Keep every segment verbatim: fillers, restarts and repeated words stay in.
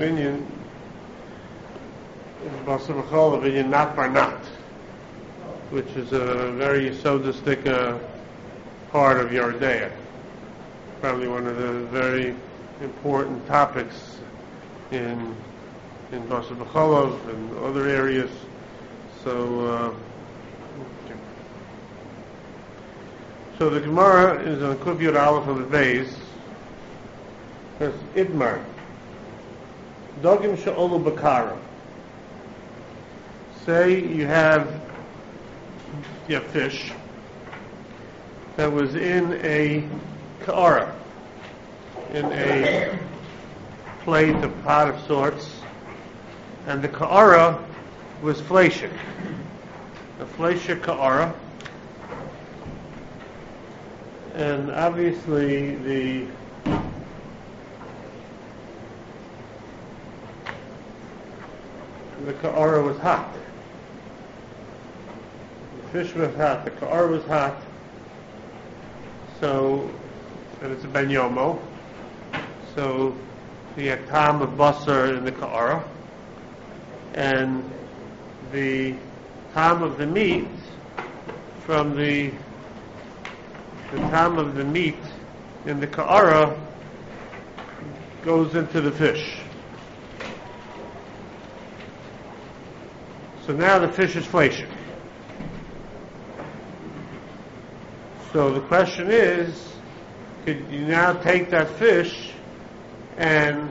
Inyan is Basar B'chol Inyan not Barnat, which is a very yesodistic uh, part of Yardea. Probably one of the very important topics in in Basar B'chol and other areas. So, uh, okay. So the Gemara is on Kuf Yud Aleph of the base. There's Idmar. Dogim she'olu bakara. Say you have your fish that was in a ka'ara, in a plate, a pot of sorts, and the ka'ara was fleshik. A fleshik ka'ara. And obviously the the ka'ara was hot. The fish was hot, the ka'ara was hot. So, and it's a ben yomo. So, you had tam of basar in the ka'ara. And the tam of the meat from the the tam of the meat in the ka'ara goes into the fish. So now the fish is fleshing. So the question is, could you now take that fish and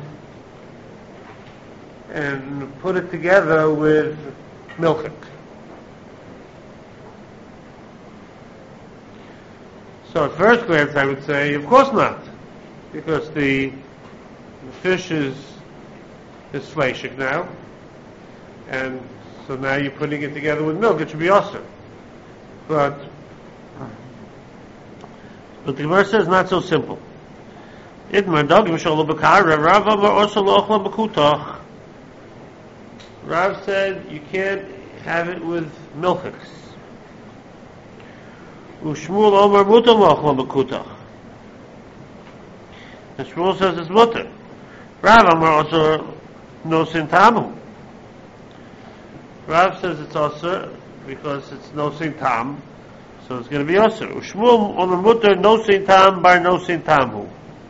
and put it together with milchik? So at first glance I would say, of course not, because the, the fish is is fleshik now, and so now you're putting it together with milk. It should be awesome. But, but the Gemara says not so simple. Rav said you can't have it with milchiks. Ushmul Omar mutar lo'achla b'kutach. And Shmuel says it's mutar. Rav Amar also nosin tamu. Rav says it's also because it's nosin tam, so it's going to be also. Ushmul Omar mutar nosin tam bar nosin tamu.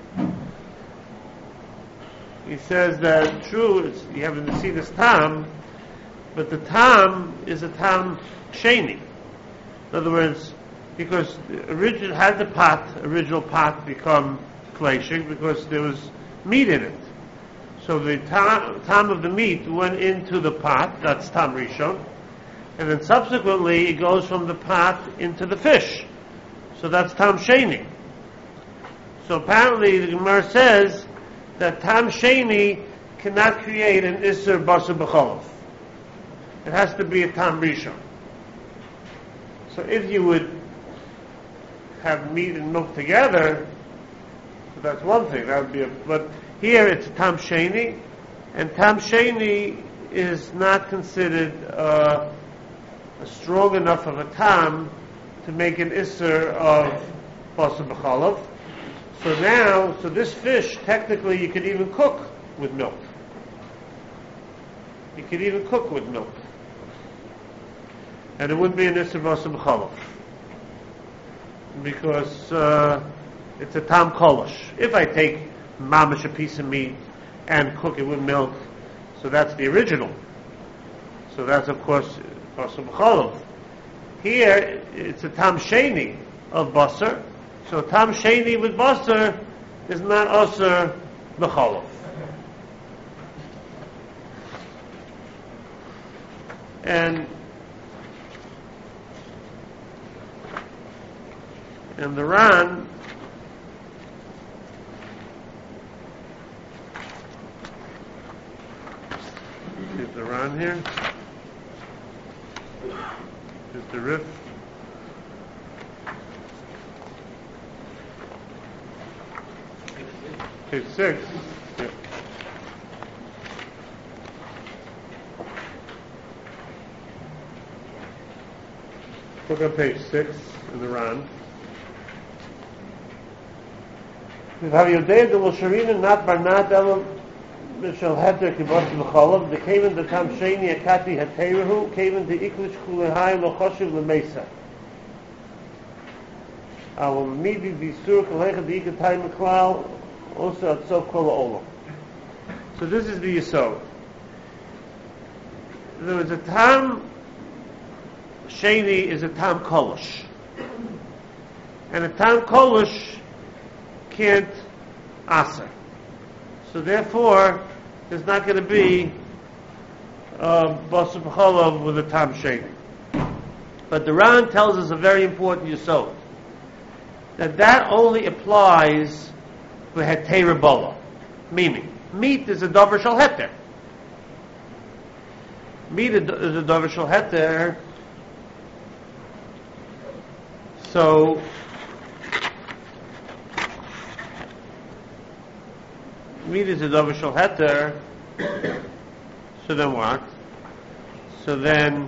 He says that true, it's, you haven't seen this tam, but the tam is a tam sheni. In other words, because original had the pot, original pot become fleshing because there was meat in it. So the tam, tam of the meat went into the pot, that's tam rishon, and then subsequently it goes from the pot into the fish. So that's tam sheni. So apparently the Gemara says that tam sheni cannot create an isser basar b'cholav. It has to be a tam rishon. So if you would have meat and milk together, so that's one thing. That would be a. But here it's tam sheni, and tam sheni is not considered uh, a strong enough of a tam to make an isser of basar b'cholav. So now, so this fish, technically you could even cook with milk. You could even cook with milk. And it wouldn't be an Isser Basar B'cholav. Because uh, it's a tam kolosh. If I take mamash, a piece of meat, and cook it with milk, so that's the original. So that's, of course, Basar B'cholav. Here, it's a tam sheni of Basar. So tam sheni with basar is not asur b'cholav. And and the Ran is the Ran here. Is the Rif. Page six. Yep. Look at page six in the Ran. If have Yodei de L'Sharina not Barnat Elo Mishal Heter Kibos B'Cholov, the Kaven the Tam Sheni Akati Hateirahu, Kaven the Iklish Kulehai Lo Choshev L'Mesa. Our Midi Bisur Kalecha the Ikatai Meklal, also at Sof Kol Olam. So this is the Yisod. There was a Tam Sheni is a Tam Kolosh. And a Tam Kolosh can't Aser. So therefore, there's not going to be Basar B'Cholov with a Tam Sheni. But the Ran tells us a very important Yisod. That that only applies for Heter Bala. Meaning, meat is a Dover Shal Heter. Meat is a Dover Shal Heter. So, meat is a Dover Shal Heter. So then what? So then,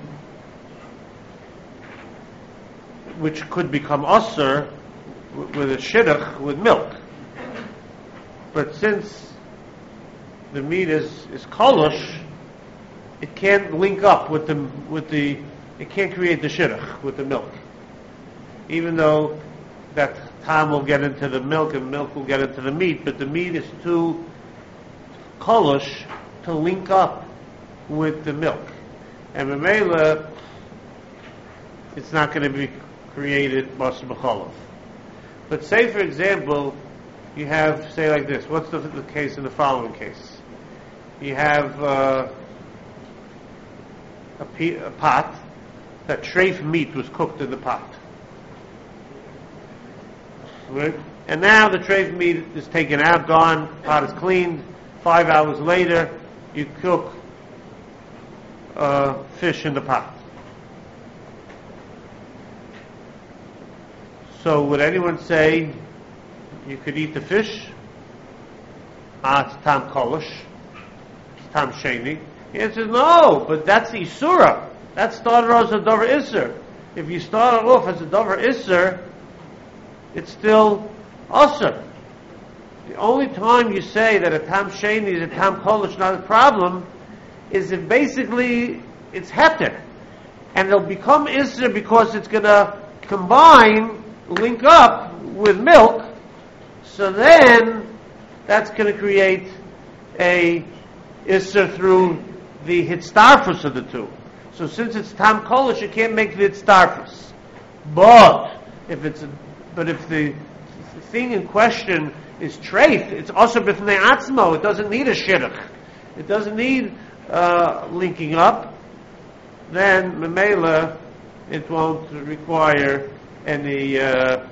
which could become Osir with a shidduch with milk. But since the meat is, is kolosh, it can't link up with the with the it can't create the shidduch with the milk. Even though that tam will get into the milk and milk will get into the meat, but the meat is too kolosh to link up with the milk. And Mamela, it's not going to be created Basar B'Cholov. But say, for example, you have, say like this. What's the, the case in the following case? You have uh, a, pe- a pot, that treif meat was cooked in the pot. Right? And now the treif meat is taken out, gone, pot is cleaned. Five hours later, you cook uh, fish in the pot. So would anyone say you could eat the fish? Ah, it's tam kolosh, it's tam sheni. The answer is no, but that's the isura. That started off as a davar isser. If you started off as a davar isser, it's still usser. The only time you say that a tam sheni is a tam kolosh not a problem is if basically it's heter, and it'll become isser because it's going to combine, link up with milk, so then that's going to create a isser through the hitztarfus of the two. So since it's tam kolosh, you can't make the hitztarfus. But if it's a, but if the thing in question is treif, it's also b'fnei atzmo. It doesn't need a shidduch. It doesn't need uh, linking up. Then memela, it won't require any. Uh,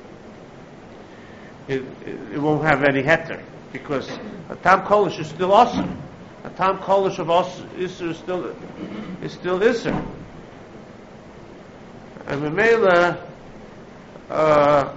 it, it won't have any heter because a tam kolosh is still awesome. A tam kolosh of isser is still is still isser. And memela, uh,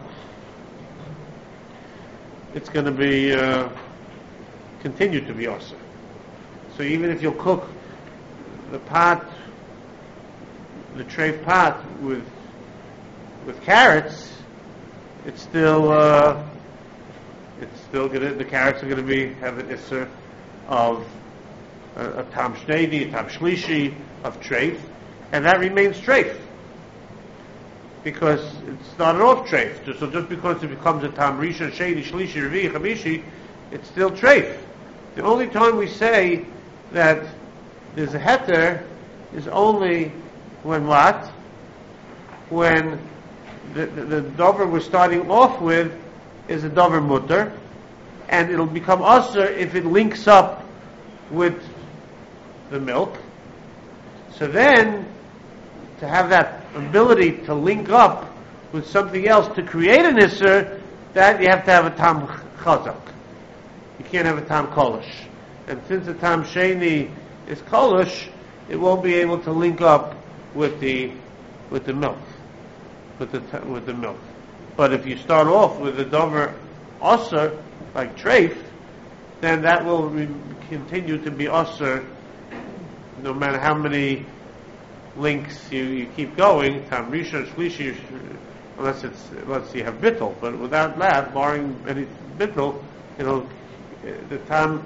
it's going to be uh, continue to be awesome. So even if you'll cook the pot, the treif pot with with carrots, it's still uh, it's still gonna the carrots are gonna be have an isser of a, a tam shnei, a tam shlishi of treif, and that remains treif because it started off treif. So just because it becomes a tam rishon, sheni, shlishi, revi, chamishi, it's still treif. The only time we say that there's a heter is only when what? When the, the, the dover we're starting off with is a dover mutter, and it'll become usher if it links up with the milk. So then, to have that ability to link up with something else to create an isser, that you have to have a tam chazak. You can't have a tam kolosh. And since the tam sheni is kolosh, it won't be able to link up with the with the milk, with the with the milk. But if you start off with the dover osser like treif, then that will re- continue to be osser, no matter how many links you, you keep going. Tam rishon shlishi, unless it's unless you have bittul, but without that, barring any bittul, you know, the tam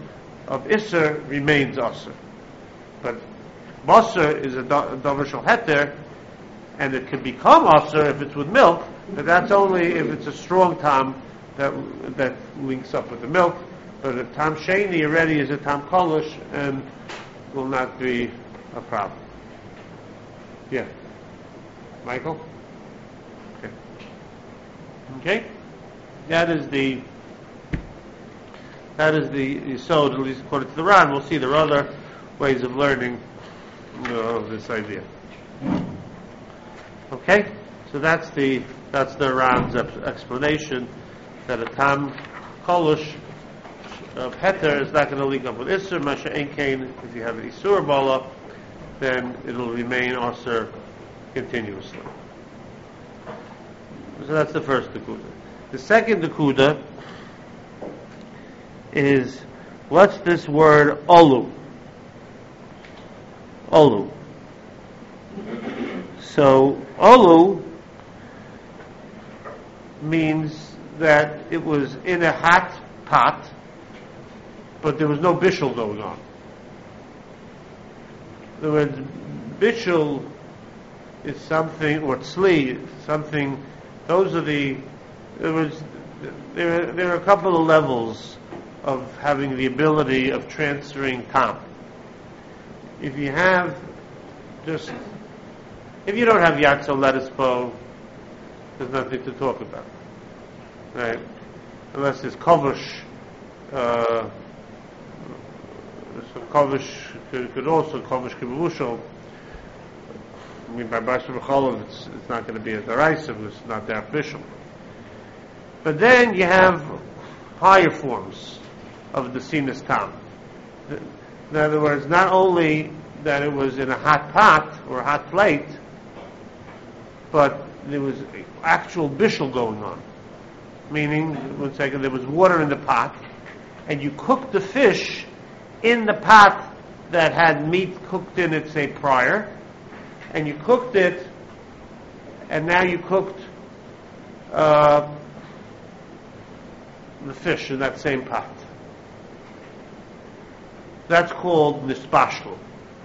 of Isser remains Asr. But Basar is a Davar Shel Heter, and it can become Asr if it's with milk, but that's only if it's a strong Tam that that links up with the milk. But a Tam Sheni already is a Tam Kolish and will not be a problem. Yeah. Michael? Okay. Okay? That is the that is the Yisod, at least according to the Ran. We'll see there are other ways of learning you know, this idea. Okay? So that's the that's the Ran's explanation that a Tam Kolish of Heter is not going to link up with Isser, Masha Enkain. If you have an Isur Bala, then it'll remain Asr continuously. So that's the first Nakuda. The second Nakuda is, what's this word Olu? Olu. So, Olu means that it was in a hot pot, but there was no bishul going on. The word bishul is something, or tzli, something, those are the, there was, there, there are a couple of levels of having the ability of transferring tam. If you have just, if you don't have yatzo lettuce bow, there's nothing to talk about, right? Unless there's kovush, uh, so kovush could, could also kovush kibushal. I mean, by Bashar B'cholov, it's, it's not going to be a derisive, it's not that official. But then you have higher forms of the sinus tam. In other words, not only that it was in a hot pot or a hot plate, but there was actual bishul going on. Meaning, one second, there was water in the pot, and you cooked the fish in the pot that had meat cooked in it, say, prior, and you cooked it, and now you cooked uh, the fish in that same pot. That's called nispashlu.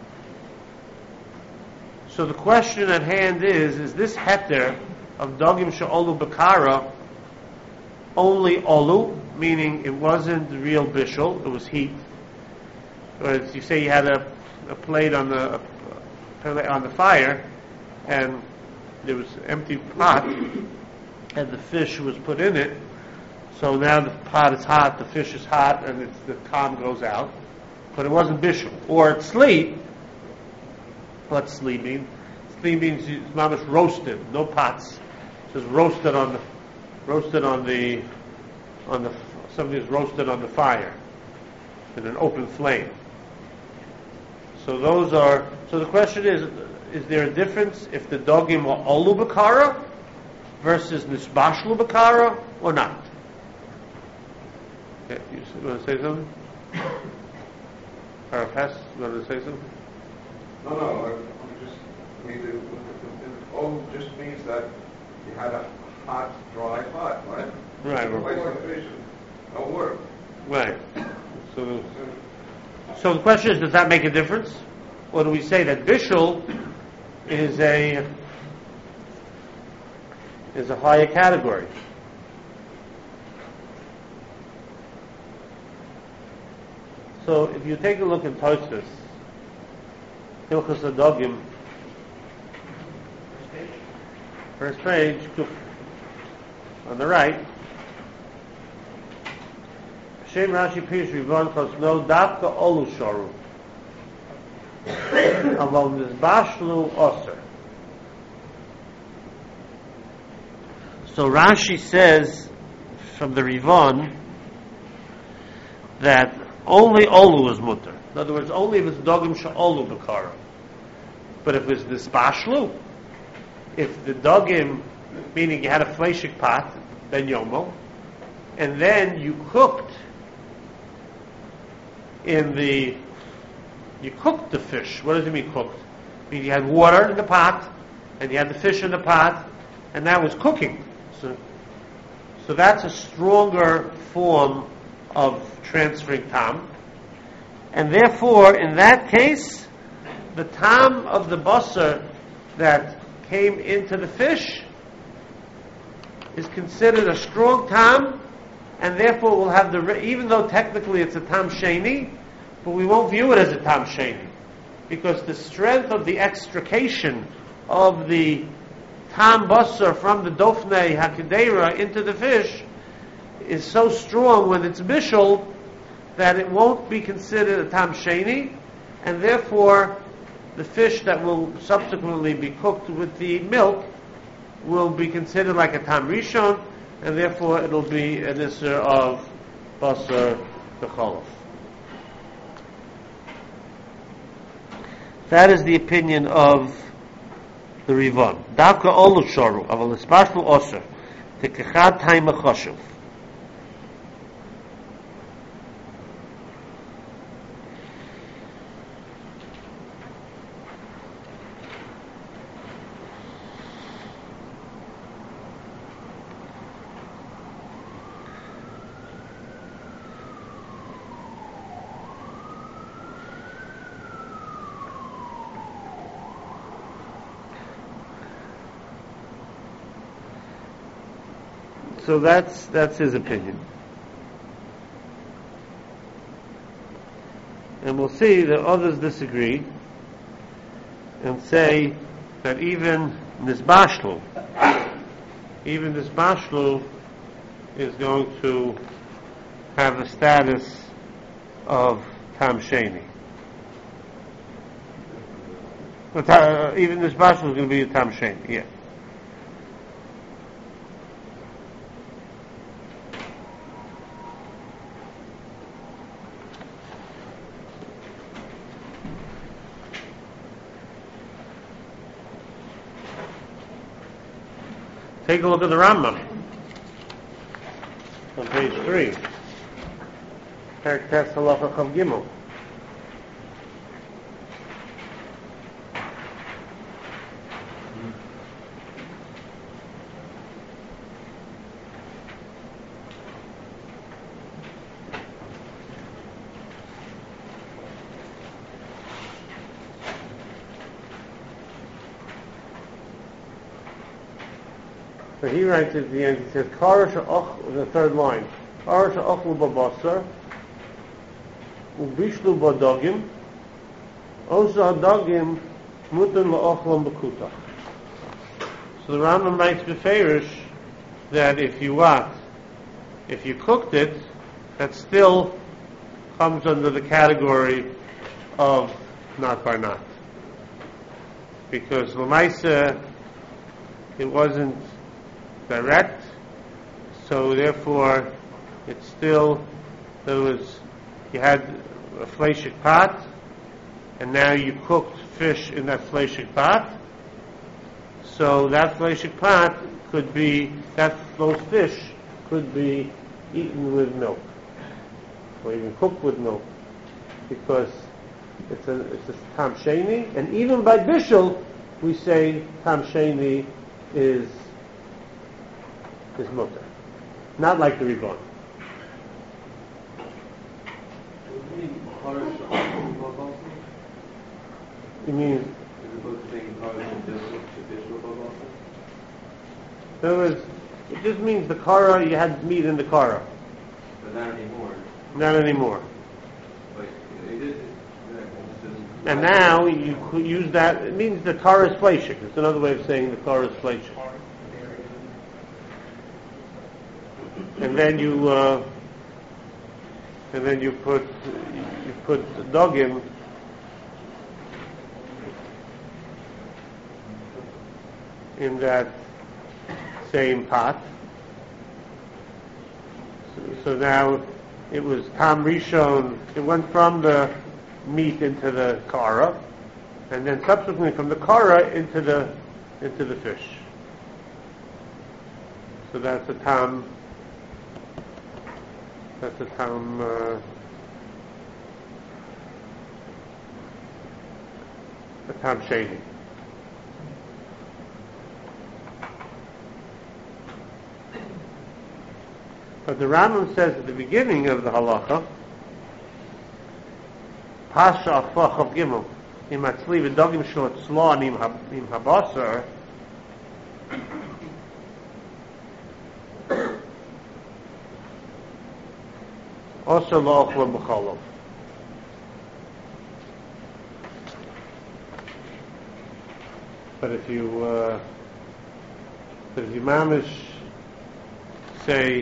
So the question at hand is, is this heter of dogim she'olu bakara only olu, meaning it wasn't real bishul, it was heat? Or as you say you had a, a plate on the a, on the fire, and there was an empty pot, and the fish was put in it. So now the pot is hot, the fish is hot, and it's, the tam goes out. But it wasn't bishul. Or tzli. What's tzli mean? Tzli means it's mamish roasted, no pots. It's just roasted on the, roasted on the, on the, something is roasted on the fire in an open flame. So those are. So the question is: is there a difference if the dogim are olu bakara versus nisbashlu bakara or not? Okay, you want to say something? Parafas, you want to say something? No, no. I, I just I mean, the, the, the, olu just means that you had a hot, dry pot, right? Right. No waste fish, no work. Right. So. So the question is, does that make a difference? Or do we say that bishul is a is a higher category? So if you take a look at Tosfos, Hilchos Hadogim, first page, on the right, Shem Rashi Pish Rivon Kos No Dafka Olu Shoru Aval Nizbashlu Oser. So Rashi says from the Rivon that only Olu is mutter. In other words, only if it's Dogim Sha'olu B'kara. But if it's Nizbashlu, if the Dogim, meaning you had a fleshik pot, ben yomo, and then you cooked in the, you cooked the fish. What does it mean cooked? I mean you had water in the pot, and you had the fish in the pot, and that was cooking. So, so that's a stronger form of transferring tam. And therefore, in that case, the tam of the basar that came into the fish is considered a strong tam, and therefore will have the, even though technically it's a tam sheni, but we won't view it as a tam sheni, because the strength of the extrication of the tam basar from the dofnei hakidera into the fish is so strong when it's bishul that it won't be considered a tam sheni, and therefore the fish that will subsequently be cooked with the milk will be considered like a tam rishon, and therefore it'll be an isser of basar b'cholof. That is the opinion of the Rivon. Davka olu shoru, aval espashlu osir, tekechad taima choshuv. So that's that's his opinion, and we'll see that others disagree and say that even nisbashlu, even nisbashlu is going to have the status of tam sheni. But, uh, even nisbashlu is going to be a tam sheni, yeah. Take a look at the Rambam on page three. Perek Tes Halacha Chav Gimel. So he writes at the end, he says, Kara she'och, the third line, Kara she'ochlu b'basar, u'bishlu b'dogim, osa ha'dogim mutan la'ochlam b'kutach. So the Rambam writes b'feirish that if you what? If you cooked it, that still comes under the category of not by not. Because l'maisa, it wasn't direct, so therefore it's still, there was, you had a fleshik pot, and now you cooked fish in that fleshik pot, so that fleshik pot could be, that those fish could be eaten with milk, or even cooked with milk, because it's a, it's a tam sheni, and even by bishul, we say tam sheni is is mutter. Not like the Ribon. You mean? There was, it just means the kara, you had meat in the kara. But not anymore. Not anymore. But it is, and now you could use that, it means the kara is fleshik. It's another way of saying the kara is fleshik. And then you, uh, and then you put, you put dogim in that same pot. So, so now it was tam rishon. It went from the meat into the kara, and then subsequently from the kara into the into the fish. So that's a tam. That's a tam. Uh, a tam sheni. But the Rambam says at the beginning of the halacha Pasha Afach of Gimel. Im Atzli v'dogim shel tzlon im ha- im habasar. Also lo'ochla b'cholov. But if you, uh, but if you mamish say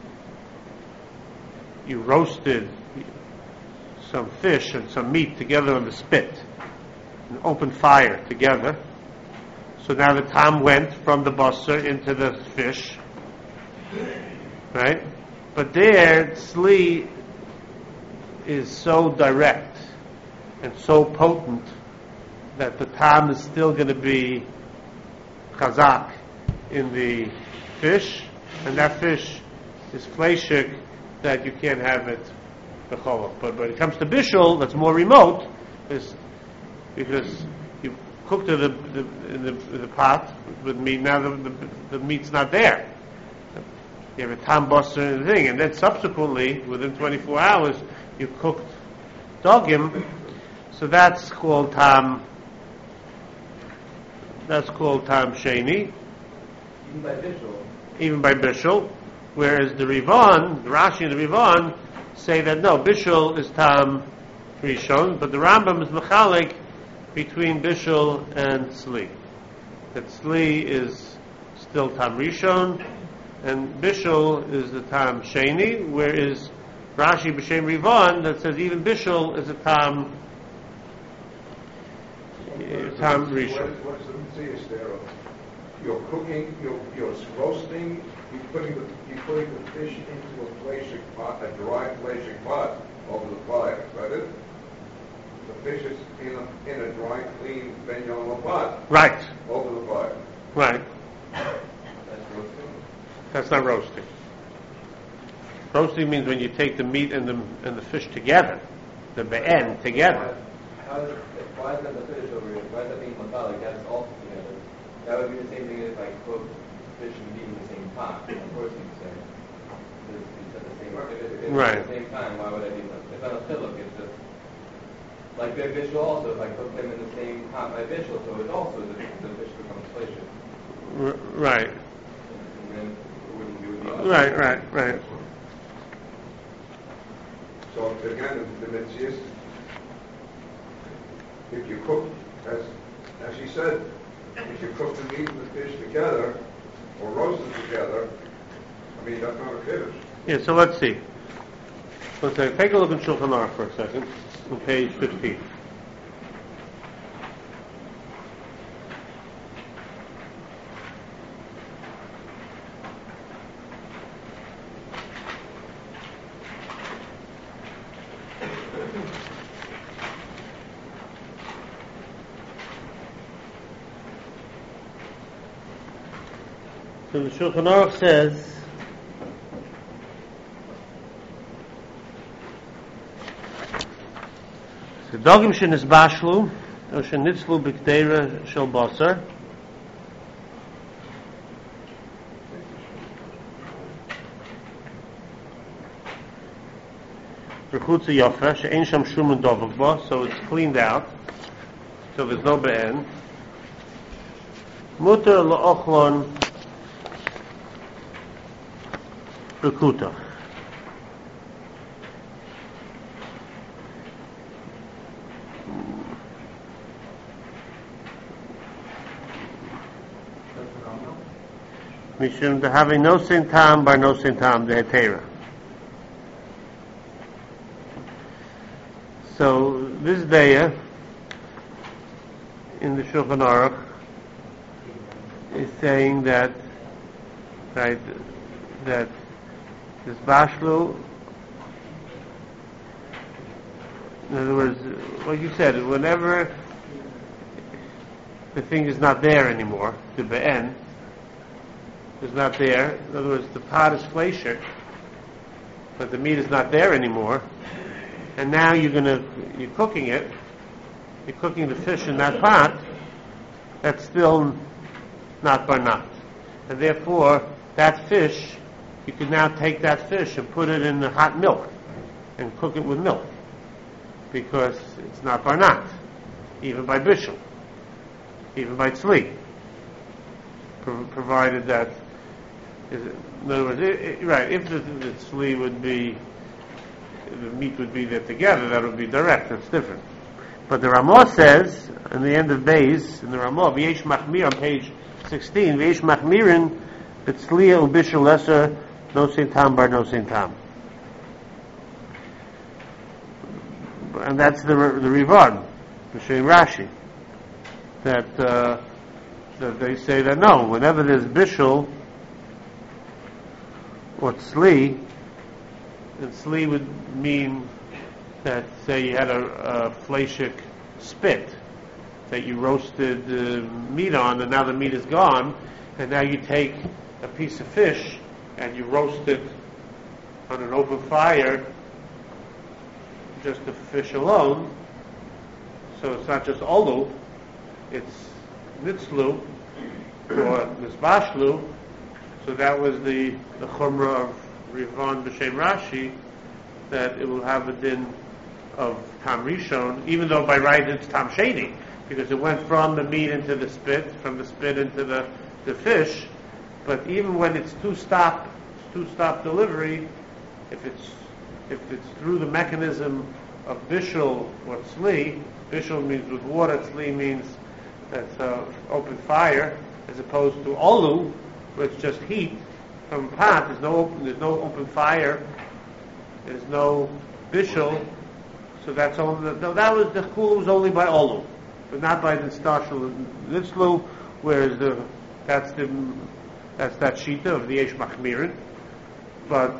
you roasted some fish and some meat together on the spit, an open fire together, so now the tam went from the basar into the fish, right? But there, tzli is so direct and so potent that the tam is still going to be chazak in the fish, and that fish is fleshik that you can't have it b'cholov. But when it comes to bishul, that's more remote, is because you cooked it in the, in the, in the pot with meat. Now the, the, the meat's not there. You have a tam basar and thing, and then subsequently, within twenty-four hours, you cooked dogim. So that's called tam. That's called tam sheni. Even by visual. Even by bishul. Whereas the Rivan, the Rashi and the Rivan say that no, bishul is tam rishon, but the Rambam is mechalik between bishul and tzli. That tzli is still tam rishon, and bishul is the tam sheni, whereas Rashi b'shem Rivan that says even bishul is a tam uh, tam rishon. What is the mitzvah there? You're cooking, you're, you're roasting, you're putting the you're putting the fish into a fleshik pot, a dry fleshik pot over the fire, right? The fish is in a in a dry, clean benyon pot. Right. Over the fire. Right. That's roasting. That's not roasting. Roasting means when you take the meat and the and the fish together, the be'en together. How is it, why is that the fish over here? Why is that being metallic? That's all together. That would be the same thing as if I cook fish and meat in the same pot. Of course, you say. It's, it's at the same, if it, if it's Right. at the same time, why would I be? It's not a chiluk. It's just like the bishul also. If I cook them in the same pot by bishul, so it also the, the fish becomes fleshik. R- right. And then it wouldn't do the other. Right. Right. Right. So again, the, the mitzvah, if you cook, as as he said, if you cook the meat and the fish together, or roast them together, I mean, that's not a kiddush. Yeah. So let's see. Let's say, take a look in Shulchan Aruch for a second, on page fifteen. So the Shulchan Aruch says, the dogim shenisbashlu, or shenitzlu b'kdeira shel basar, rechutza yofa, she'ein sham shum dovuk ba, so it's cleaned out, so there's no be'en. Muter la'ochlon rekuta. Mishum to having no sin tam by no sin tam the hetera. So this daya in the Shulchan Aruch is saying that, right, that this bashlu, in other words, like you said, whenever the thing is not there anymore, the be'en is not there, in other words, the pot is fleshik, but the meat is not there anymore, and now you're gonna, you're cooking it, you're cooking the fish in that pot, that's still not barnat. And therefore, that fish, you can now take that fish and put it in the hot milk and cook it with milk. because it's not barnat, even by bishul, even by tzli, Pro- provided that, is it, in other words, it, it, right, if the, the tzli would be, the meat would be there together, that would be direct, that's different. But the Ramah says, in the end of Beis, in the Ramah, V'yesh machmir, on page sixteen, V'yesh machmirin, b'tzliya ubishul lesser, no sein tam bar no sein tam. And that's the the Rivad, B'shem Rashi, that, uh, that they say that no, whenever there's bishul, or tzli, and tzli would mean that, say, you had a, a fleshik spit that you roasted uh, meat on, and now the meat is gone, and now you take a piece of fish and you roast it on an open fire, just the fish alone. So it's not just olu, it's nitzlu or nisbashlu. So that was the the chumrah of Rivan b'shem Rashi, that it will have a din of tam rishon, even though by right it's tam sheni, because it went from the meat into the spit, from the spit into the, the fish. But even when it's two stop two stop delivery, if it's if it's through the mechanism of bishul or tzli, bishul means with water, tzli means that's uh, open fire, as opposed to olu, where it's just heat from a pot. There's no open, there's no open fire. There's no bishul. So that's only, no, that was, the chul was only by olu, but not by the stashul nitzlu, whereas the, that's the, that's that shita of the Yesh Machmirin. But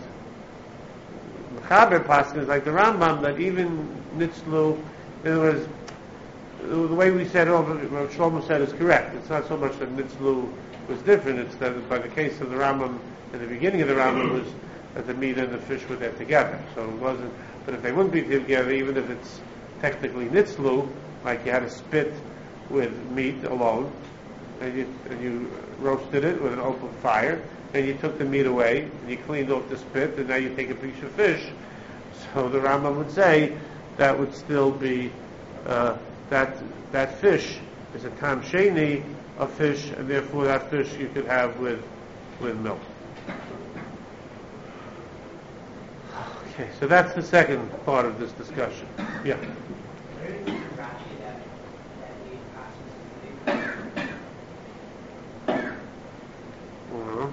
Mechaber Paskin is like the Rambam, that even nitzlu, in other words, the way we said, oh, what Shlomo said is correct. It's not so much that nitzlu was different, it's that by the case of the Rambam, in the beginning of the Rambam, was that the meat and the fish were there together. So it wasn't, but if they wouldn't be together, even if it's technically nitzlu, like you had a spit with meat alone, and you, and you roasted it with an open fire, and you took the meat away, and you cleaned off the spit, and now you take a piece of fish. So the Rambam would say that would still be, uh, that that fish is a tam sheni of fish, and therefore that fish you could have with with milk. Okay, so that's the second part of this discussion. Yeah. Uh-huh.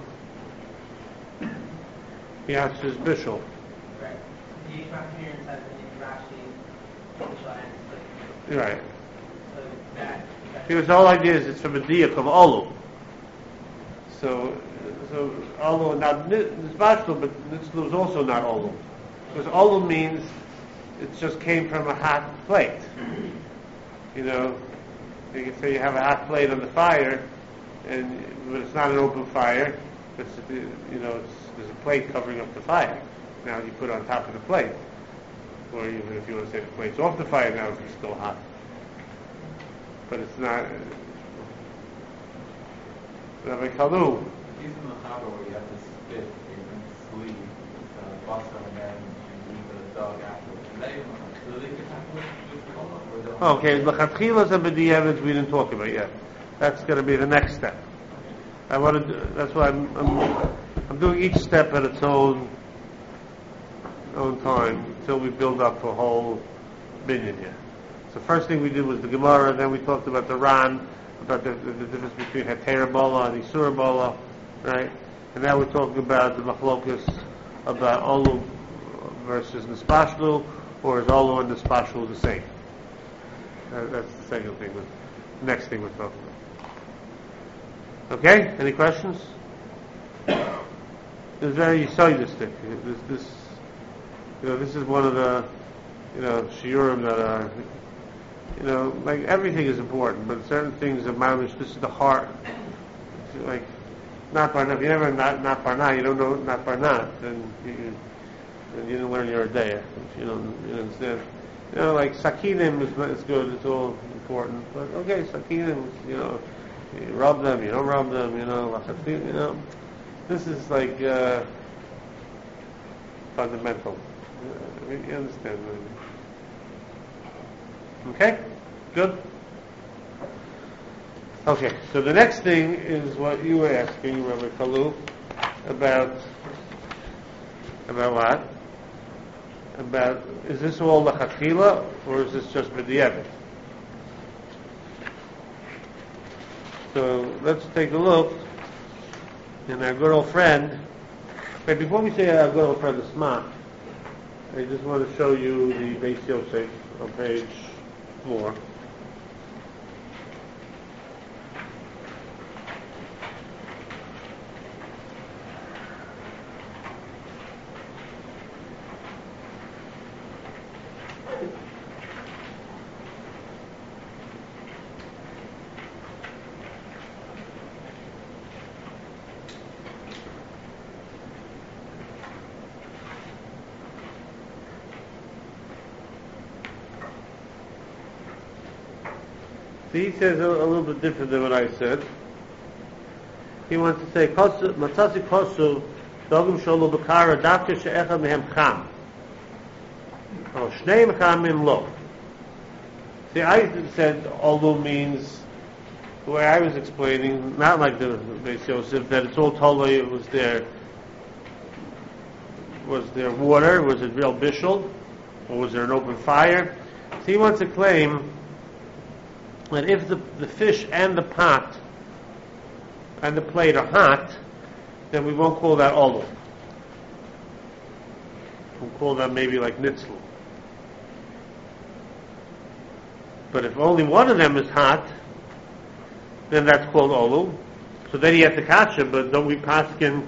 He asks his bishul. Right. The Yishmael says in Rashi, bishul and split. Right. So that. Because the whole idea is it's from a diak of olu. So, so olu not nisbashlu, but nitzlu is also not olu. Because olu means it just came from a hot plate. You know, you can say you have a hot plate on the fire, and but it's not an open fire. It's, you know, it's, there's a plate covering up the fire. Now you put it on top of the plate, or even if you want to say the plate's off the fire now, it's still hot. But it's not. Rabbi Kalu. He's in the harbor where you have to spit and sleeve, uh, buster, and then you leave the dog afterwards. Is that even, do they get afterwards with the color, or don't? Okay, l'chatchilas and b'di'evet we didn't talk about yet. That's going to be the next step. I want to. Do, that's why I'm, I'm. I'm doing each step at its own own time until we build up a whole binyan here. So first thing we did was the Gemara, then we talked about the Ran, about the, the, the difference between Heter Bola and Isur Bola, right? And now we're talking about the Machlokas, about Olu versus Nispashlu, or is Olu and Nispashlu the same? Uh, that's the second thing, the next thing we're talking about. Okay? Any questions? It's very Yisoidistic. This, this, you know, this is one of the, you know, shiurim that are, you know, like everything is important, but certain things are mamish. This is the heart. It's like not barna. If you never not not barna, you don't know not barna. Then you, then you didn't learn your day. You don't you don't understand. You know, like sakinim is, is good. It's all important. But okay, sakinim. You know, you rub them. You don't rub them. You know, you know. This is like uh, fundamental. I mean, you understand. Okay? Good? Okay, so the next thing is what you were asking, Rabbi Kalu, about, about what? About, is this all l'chatchila, or is this just b'di'evet? So let's take a look in our good old friend. But before we say our good old friend, the Sma, I just want to show you the Beis Yosef on page four. So he says a, a little bit different than what I said. He wants to say, Matzasi kosu dogim sholu b'kara davke she'echad mehem cham. Or shneim chamim lo. See, I said olu means, the way I was explaining, not like the Beis Yosef, that it's all totally, it was there, was there water, was it real bishul, or was there an open fire? So he wants to claim that if the, the fish and the pot and the plate are hot, then we won't call that olu. We'll call that maybe like nitzlu. But if only one of them is hot, then that's called olu. So then you have to catch it, but don't we paskin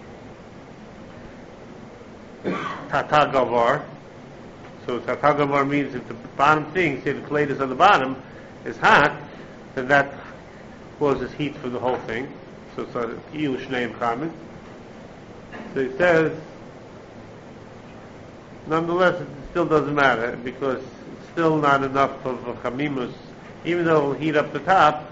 tata gavar? So tata gavar means if the bottom thing, say the plate is on the bottom, is hot, then that causes heat for the whole thing. So it's a ilu shneim chamin. So he says, nonetheless, it still doesn't matter because it's still not enough of a chamimus, even though it'll heat up the top.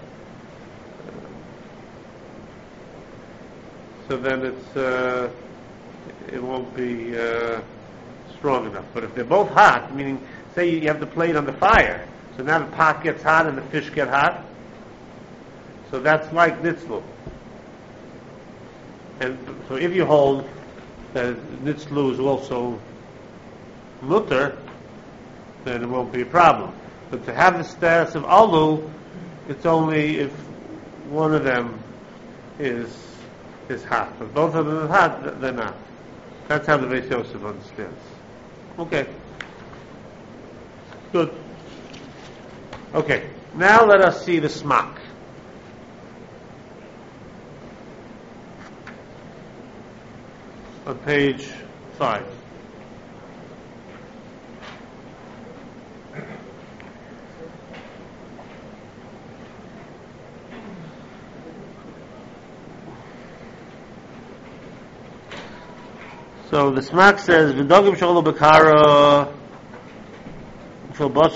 So then it's uh, it won't be uh, strong enough. But if they're both hot, meaning say you have the plate on the fire. So now the pot gets hot and the fish get hot. So that's like nitzlu. And so if you hold that nitzlu is also mutter, then it won't be a problem. But to have the status of alu, it's only if one of them is is hot. But both of them are hot, they're not. That's how the Beis Yosef understands. Okay. Good. Okay, now let us see the smak. On page five. So the smak says, "V'dogim sholu b'kara." Like the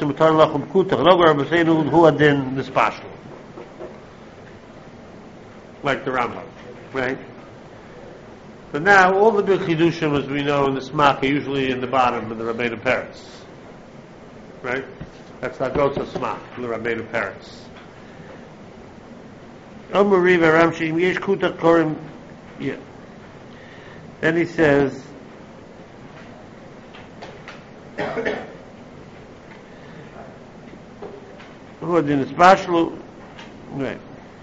Rambam, right? But now all the big chidushim, as we know in the smak, are usually in the bottom of the Rabbeinu Peretz, right? That's not goes to smak, the Rabbeinu Peretz. Yeah. Then he says. Who are in Spashlu? Right.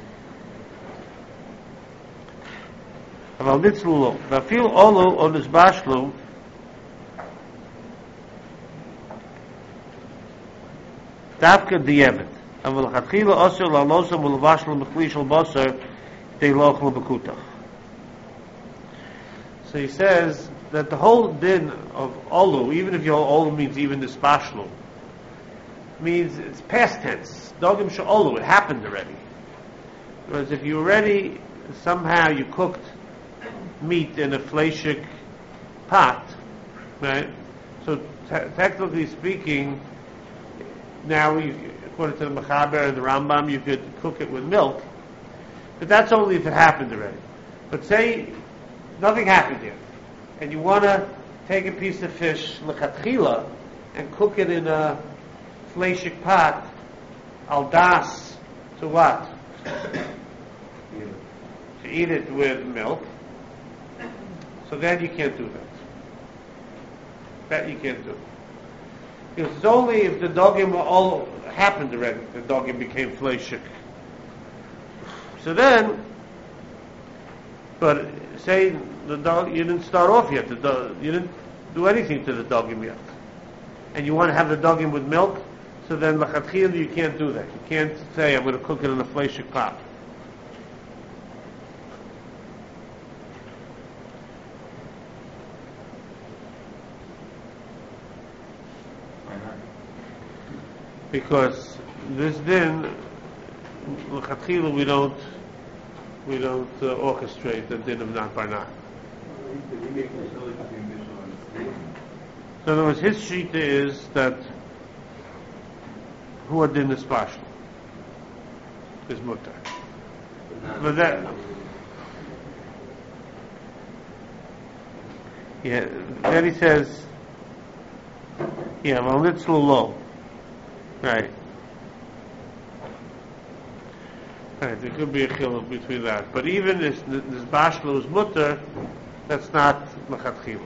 Aval nitzlu lo. Vafil olu on the Spashlu. Davka di'evet. Aval chatchila osir la'losam u'l'vashlu m'chli shel basar tei lochlu b'kutach. So he says that the whole din of olu, even if your olu means even the Spashlu, means it's past tense. Dogim she'olu, it happened already. Whereas if you already, somehow you cooked meat in a fleshik pot, right? So te- technically speaking, now you, according to the Mechaber and the Rambam, you could cook it with milk, but that's only if it happened already. But say nothing happened yet, and you want to take a piece of fish, l'chatchila, and cook it in a fleshik pot, al das, to what? To eat it with milk. So then you can't do that. That you can't do. Because it's only if the dogim were all happened already, the dogim became fleshik. So then, but say the dog, you didn't start off yet. The dog, you didn't do anything to the dogim yet, and you want to have the dogim with milk. So then, lachatchil, you can't do that. You can't say I'm going to cook it in a fleshik pot. Because this din, l'chatchila, we don't we don't uh, orchestrate the din of not barna. So in other words, his shita is that who din is partial is mutter. But that, yeah. Then he says, yeah, well, it's low. Right. Right, there could be a chiluk between that. But even this, this bashlo is mutter, that's not l'chatchila.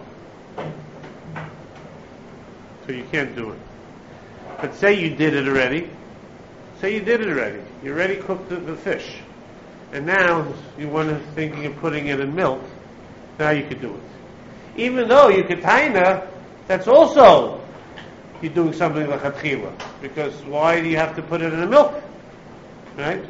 So you can't do it. But say you did it already. Say you did it already. You already cooked the, the fish. And now you want to thinking of putting it in milk. Now you could do it. Even though you could taina, that's also you're doing something like l'chatchila. Because why do you have to put it in the milk? Right?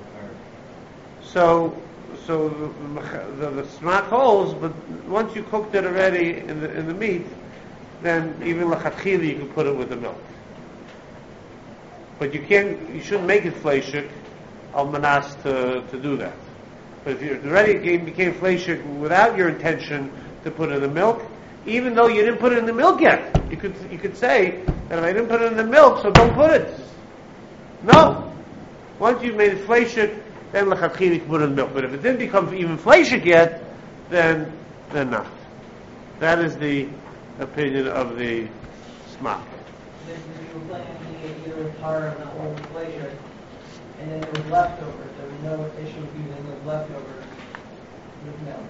So, so the, the, the smack holds, but once you cooked it already in the in the meat, then even l'chatchila you can put it with the milk. But you can't, you shouldn't make it fleshik al manas to to do that. But if you already became, became fleshik without your intention to put it in the milk, even though you didn't put it in the milk yet, you could you could say that if I didn't put it in the milk, so don't put it. No. Once you've made it fleshik, then l'chatchila you can put it in the milk. But if it didn't become even fleshik yet, then then not. That is the opinion of the smak. If you were planning to either tar or not or fleshik, and then there was leftovers, there was no issue with using those leftovers with milk.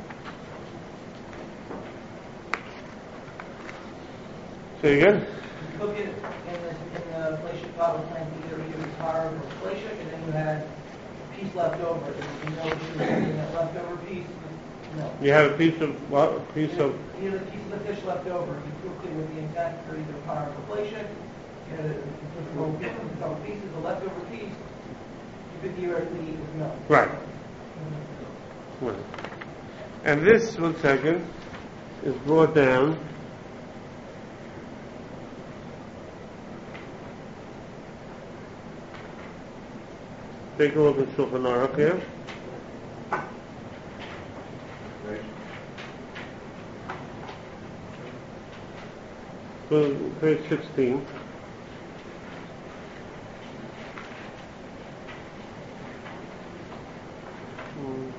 Say again? You cook it in the, in the fleshik pot with planning to either use tar or fleshik, and then you had a piece left over. There was no issue with using that leftover piece with milk. You had a piece of what? A piece of You had a piece of the fish left over. You cooked it with the intent for either tar or fleshik. You had a, you took a little piece, a couple pieces, the leftover piece, you could theoretically eat with milk. right. Right. And this, one second, is brought down. Take a look at Shulchan Aruch here. So, page sixteen. Hmm.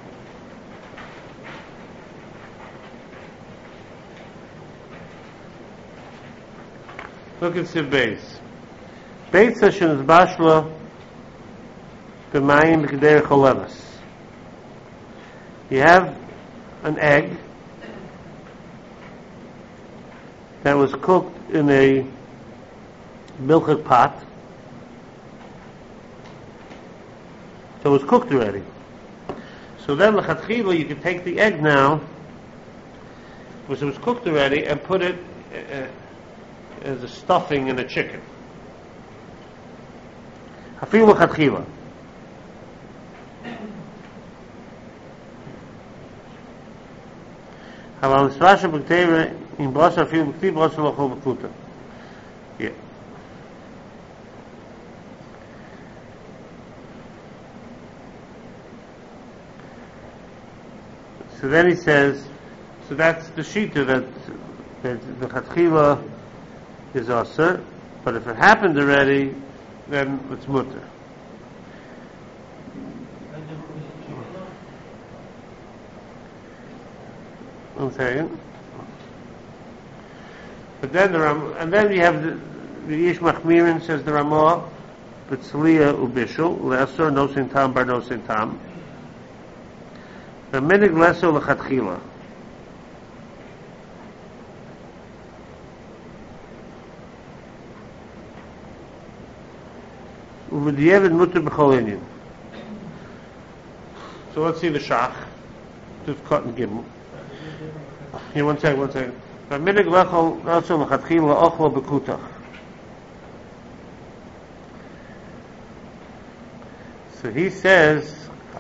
Look at Siv Beis. Beis session is bashla b'mayim b'keder choleves. You have an egg that was cooked in a milchik pot. So it was cooked already. So then l'chatchila you can take the egg now, because it was cooked already, and put it uh, as a stuffing in a chicken. Hafilu l'chatchila. אבל מספר שבכתיבה עם ברוסה אפילו בכתיב ברוסה לא יכול בפלוטה. Yeah. So then he says, so that's the shita that, that the chatchila is also, but if it happened already, then it's mutter. One second. But then there are, and then we have the, V'yish machmirin, says the Ramah, b'tzliya ubishul, le'asor nosin tam bar nosin tam. V'minig le'asor l'chatchila. U'v'diyevid mutter b'chol inyan. So let's see the shach. Just cut and gimel. Here, one second, one second. V'minig le'asor l'chatchila ochlo b'kutach. So he says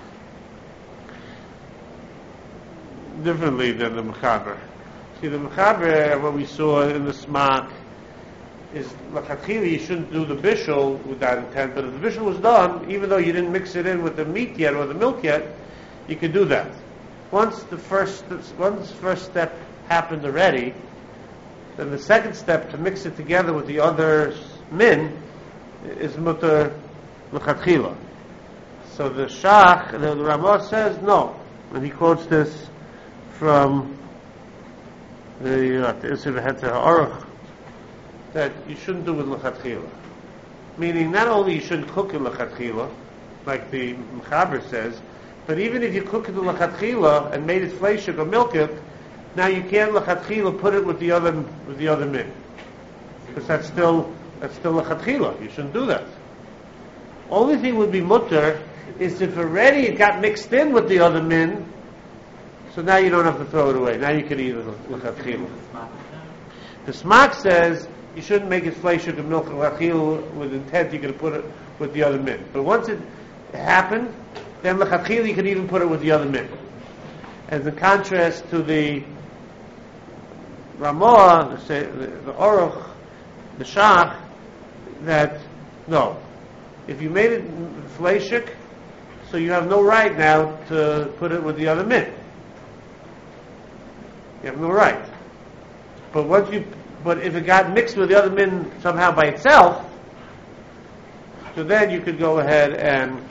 differently than the Mechaber. See, the Mechaber, what we saw in the Smak, is L'chatchili, you shouldn't do the bishul with that intent, but if the bishul was done, even though you didn't mix it in with the meat yet or the milk yet, you could do that. Once the first, once the first step happened already, then the second step to mix it together with the other min is mutter L'chatchila. So the Shach, the, the Ramah says no, and he quotes this from the uh, Isser V'Hetzer Ha'aruch, that you shouldn't do with L'chatchila. Meaning, not only you shouldn't cook in L'chatchila, like the Mechaber says, but even if you cook it in L'chatchila and made it fleishik or milkik, now you can't L'chatchila put it with the other with the other min, because that's still that's still L'chatchila. You shouldn't do that. Only thing would be mutter is if already it got mixed in with the other min, so now you don't have to throw it away. Now you can eat it l'chatchila. The Smak says you shouldn't make it fleishik and milk l'chatchila with intent you're going to put it with the other min. But once it happened, then l'chatchila you can even put it with the other min. As in contrast to the Ramah, the, the Aruch, the Shach, that no, if you made it fleishik, so you have no right now to put it with the other min. You have no right. But once you, but if it got mixed with the other min somehow by itself, so then you could go ahead and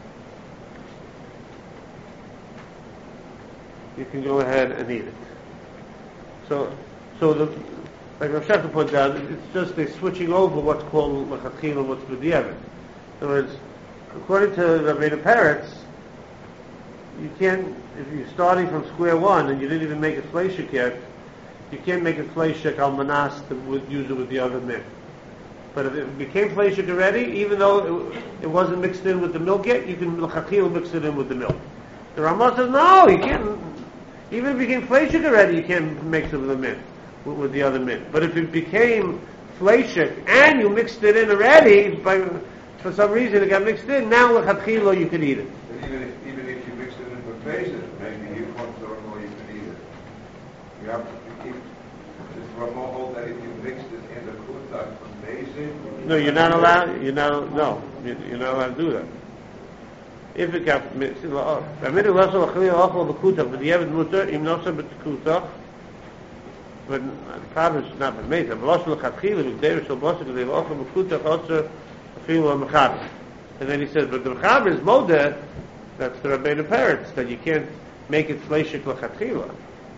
you can go ahead and eat it. So, so the like Rav Shach put down, it's just a switching over what's called l'chatchila and what's b'diavad. In other words, according to Rabbeinu Peretz, you can't, if you're starting from square one and you didn't even make it fleishik yet, you can't make it fleishik al manas to with, use it with the other min. But if it became fleishik already, even though it, it wasn't mixed in with the milk yet, you can l'chachil mix it in with the milk. The Ramah says, no, you can't, even if it became fleishik already, you can't mix it with the min, with, with the other min. But if it became fleishik and you mixed it in already, by for some reason it got mixed in, now l'chatchila you can eat it. But even if, even if you mix it in with basin, maybe you can't throw it or you can eat it. You have to keep, this Ramah hold that if you mixed it in the kutak from basin. No, you're not allowed, you're not, no, you're not allowed to do that. If it got mixed, I mean, it was also l'chatchila ochel b'kutach, but the Yevid mutter, im nosa b'kutach, but the problem is not b'meita, but also l'chatchila, b'kdeir shel b'osik, they ochel b'kutach, also and then he says, but the Mechaber is modeh, that's the Rabbeinu Peretz, that you can't make it fleishik l'chatchila.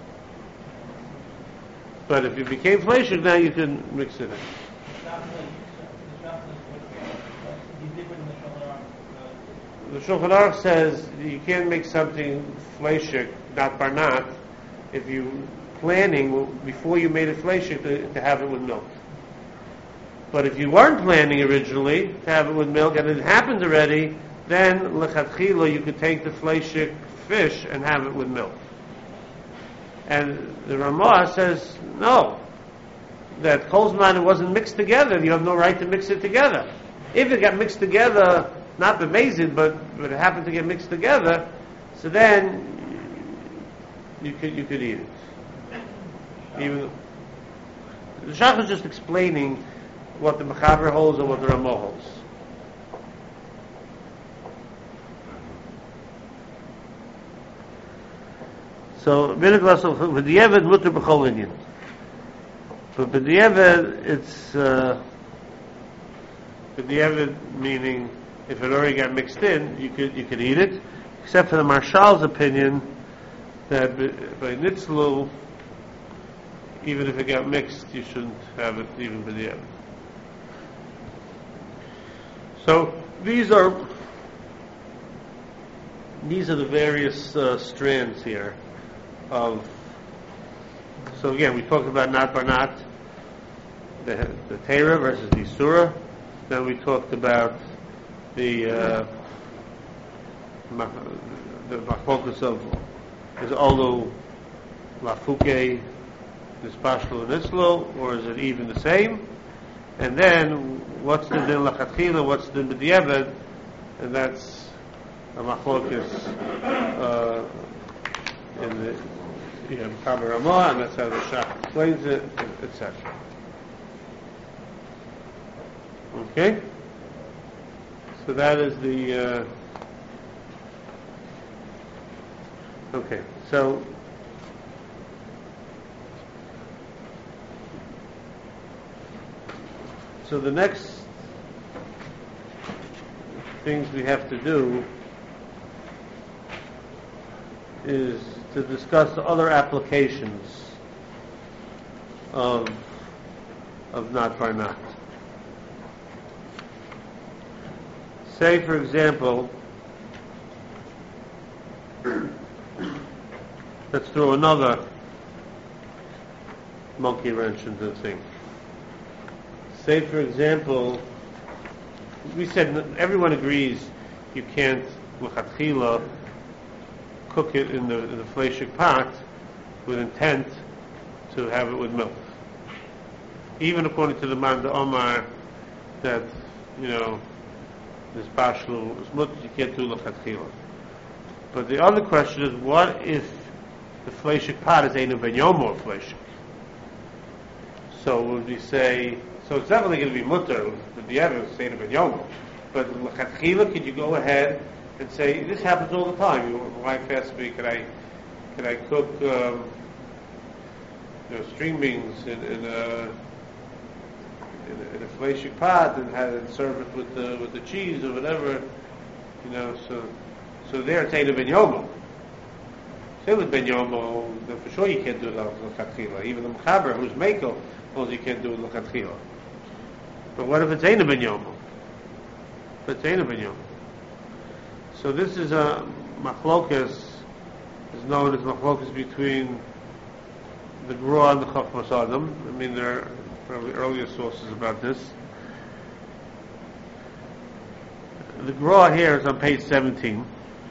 But if it became fleishik, now you can mix it in. The Shulchan Aruch says you can't make something fleishik, not barnat, if you planning before you made it fleishik to, to have it with milk. But if you weren't planning originally to have it with milk and it happened already, then l'chatchila you could take the fleishik fish and have it with milk. And the Ramah says no, that kolzman it wasn't mixed together. You have no right to mix it together. If it got mixed together, not b'mezid, but but it happened to get mixed together, so then you could you could eat it. Even the Shach is just explaining what the Mechaber holds or what the Ramah holds. So, b'diavad mutter b'chol inyan. But b'diavad, it's uh, b'diavad meaning if it already got mixed in, you could you could eat it, except for the Marshal's opinion that by nitzlu, even if it got mixed, you shouldn't have it even b'diavad. So these are these are the various uh, strands here of. So again, we talked about not bar not, the the Torah versus the Surah. Then we talked about the uh, ma- the focus of is Olu Lafuke, Nispashlu and Islo, or is it even the same? And then what's the din lachatchila, what's the din b'diavad, and that's a machlokes uh, in the you know, Kamer Ramah, and that's how the Shach explains it, et cetera. Okay? So that is the... Uh, okay, so... So the next things we have to do is to discuss other applications of of not bar not. Say, for example, let's throw another monkey wrench into the thing. Say, for example, we said everyone agrees you can't l'chatchila cook it in the, in the fleshik pot with intent to have it with milk. Even according to the man the Omar that, you know, this bashlu is much you can't do l'chatchila. But the other question is, what if the fleshik pot is ein ben yomo fleshik? So would we say, so it's definitely going to be mutter, the evidence is ein ben yomo. But l'chatchila, could you go ahead and say, this happens all the time. My wife asked me, can I, can I cook, um, you know, string beans in, in a in a, in a fleshik pot and have it serve it with the with the cheese or whatever, you know. So, so there it's ain't a ben yomo. Say with ben yomo, then for sure you can't do it l'chatchila. Even the mechaber who's mekel knows you can't do it l'chatchila. But what if it's ain't a ben yomo? If it's ain't a ben yomo. So this is a machlokas, is known as machlokas between the Gra and the Chachmas Adam. I mean, there are probably earlier sources about this. The Gra here is on page seventeen.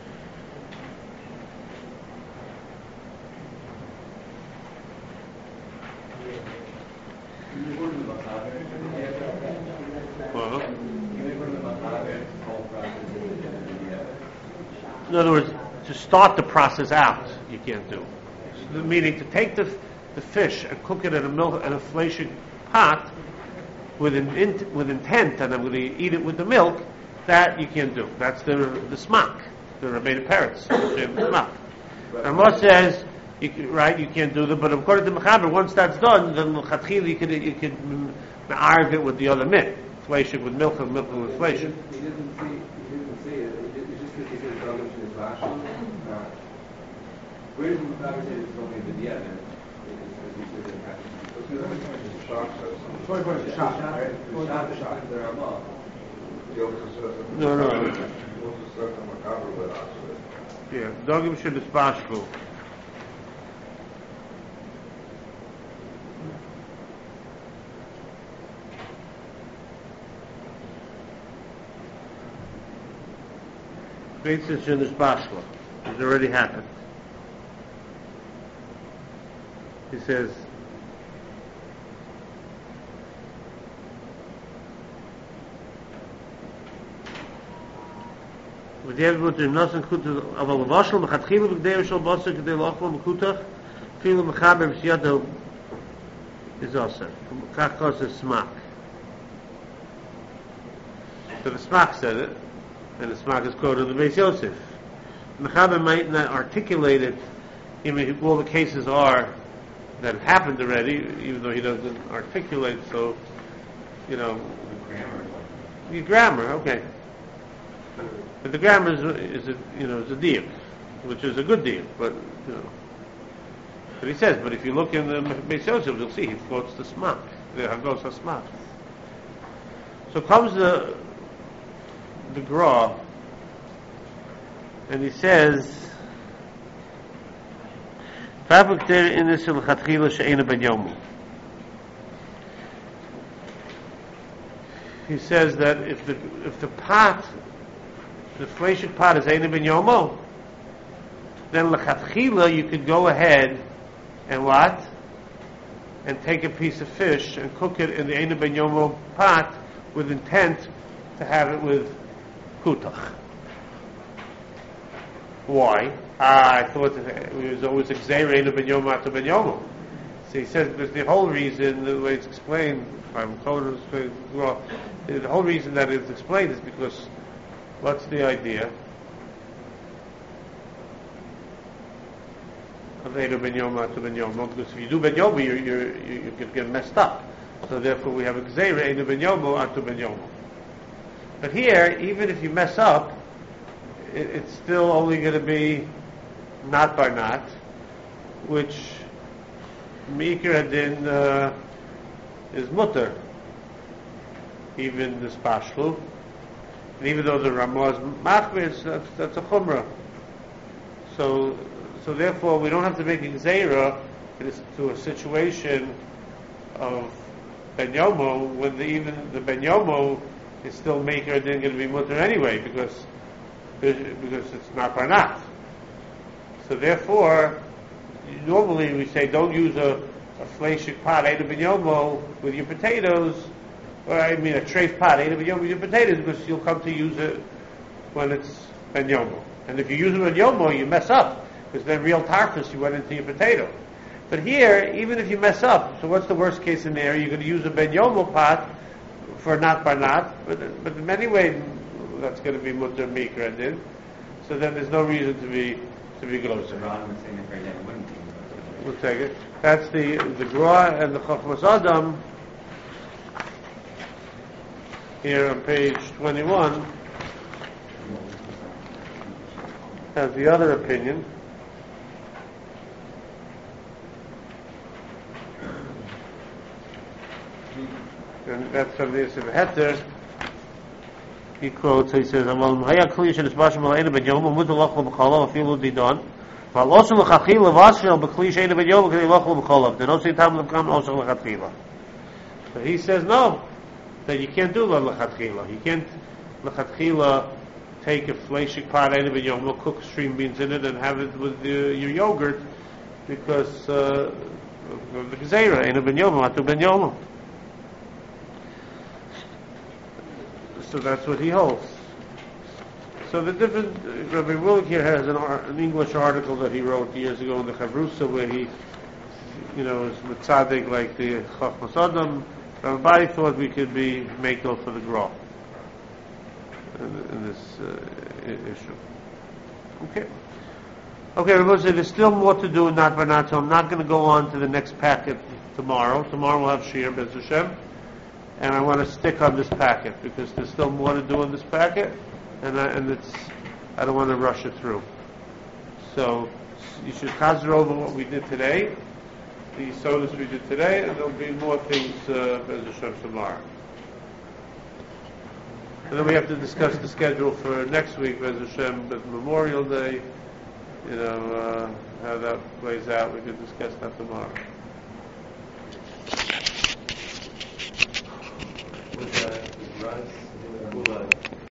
Well, in other words, to start the process out, you can't do. So, meaning to take the the fish and cook it in a milk in a fleshik pot with an int, with intent, and I'm going to eat it with the milk. That you can't do. That's the the smak, the Rabbeinu Peretz, the smak. Ramah says, you can, right, you can't do that. But according to Mechaber, once that's done, then l'chatchila you could you could ma'arv it with the other mit, fleshik with milk and milk with fleshik. He didn't say. He didn't say it. It's just because he said Dagim Shel Bashlu. Where does the Mechaber say it's only the diet? No, no. Yeah, Dagim Shel Bashlu. Beitzah Shel Bashlu. It's already happened. He says, ודאב מות נוסן קוט אבל וואשל מחתחיל בגדיר של בוסק כדי לאכול מקוטח אפילו מחבר בשידו is also כך causes smack. So the smack said it, and the smack is quoted in the Beis Yosef. Mechaber might not articulate it. I mean, all the cases are that have happened already, even though he doesn't articulate. So, you know, the grammar, okay. But the grammar is, is a, you know, is a deal, which is a good deal. But you know, but he says, but if you look in the Beis Yosef, you'll see he quotes the smak, the Hagos HaSmak. So comes the the Gra, and he says, in this he says that if the if the pot, the fleshik pot is Eina Ben Yomo, then lechatchila you could go ahead and what? And take a piece of fish and cook it in the Eina Ben Yomo pot with intent to have it with kutach. Why? Ah, I thought it was always Xer Eina Ben Yomo Atu Ben Yomo. So he says there's the whole reason, the way it's explained, I'm told it well, the whole reason that it's explained is because what's the idea? Of Eina Ben Yomo Atu Ben Yomo, because if you do Ben Yomo, you you you could get messed up. So therefore we have a Xer Eina Ben Yomo Atu Ben Yomo. But here, even if you mess up, it, it's still only going to be not by not, which Mikra Adin uh, is mutter, even the Spashlu. And even though the Ramah is Machmir, that's, that's a Chumrah. So, so therefore, we don't have to make a Gzeira to a situation of Ben Yomo, when the, even the Ben Yomo is still Mikra Adin going to be mutter anyway, because because it's not by not. So therefore, normally we say don't use a, a fleshik pot, Eina Ben Yomo, with your potatoes, or I mean a treif pot, Eina Ben Yomo with your potatoes, because you'll come to use it when it's Ben Yomo. And if you use it Ben Yomo, you mess up, because then real tarfus, you went into your potato. But here, even if you mess up, so what's the worst case scenario? You're going to use a Ben Yomo pot for not by not, but, but in many ways, that's going to be mutter mikra din. So then there's no reason to be to be closer. We'll take it. That's the the Gra and the Chochmas Adam here on page twenty-one has the other opinion. And that's from the Yisrael Heter. He quotes, he says, "Amal Maya Kli Shel Isbashim Eina Ben Yomo Mutar Lachol B'Cholav Afilu Didon V'Alosu L'Chachila V'Ashel B'Kli Sheina Ben Yomo Kli Lachol B'Cholav Denosi Tam L'Kam Osu L'Chachila." So he says no, that you can't do L'Chachila. You can't L'Chachila take a fleshik pot Eina Ben Yomo, cook string beans in it, and have it with the, your yogurt, because uh, of the Gzeira Eina Ben Yomo Atu Ben Yomo. So that's what he holds. So the different, Rabbi Wilk here has an, an English article that he wrote years ago in the Chavrusa, where he, you know, is mitzadik like the Chochmas Adam. Rabbi Bai thought we could be makel for the Gra in, in this uh, issue. Okay. Okay, Rabbi said there's still more to do in Not by Not, so I'm not going to go on to the next packet tomorrow. Tomorrow we'll have Shir, Bez Hashem. And I want to stick on this packet because there's still more to do in this packet, and I, and it's I don't want to rush it through. So you should chazer over what we did today, the sodas we did today, and there'll be more things uh, Bez Hashem tomorrow. And then we have to discuss the schedule for next week, Bez Hashem, with Memorial Day. You know uh, how that plays out. We could discuss that tomorrow. With, uh, with Russ.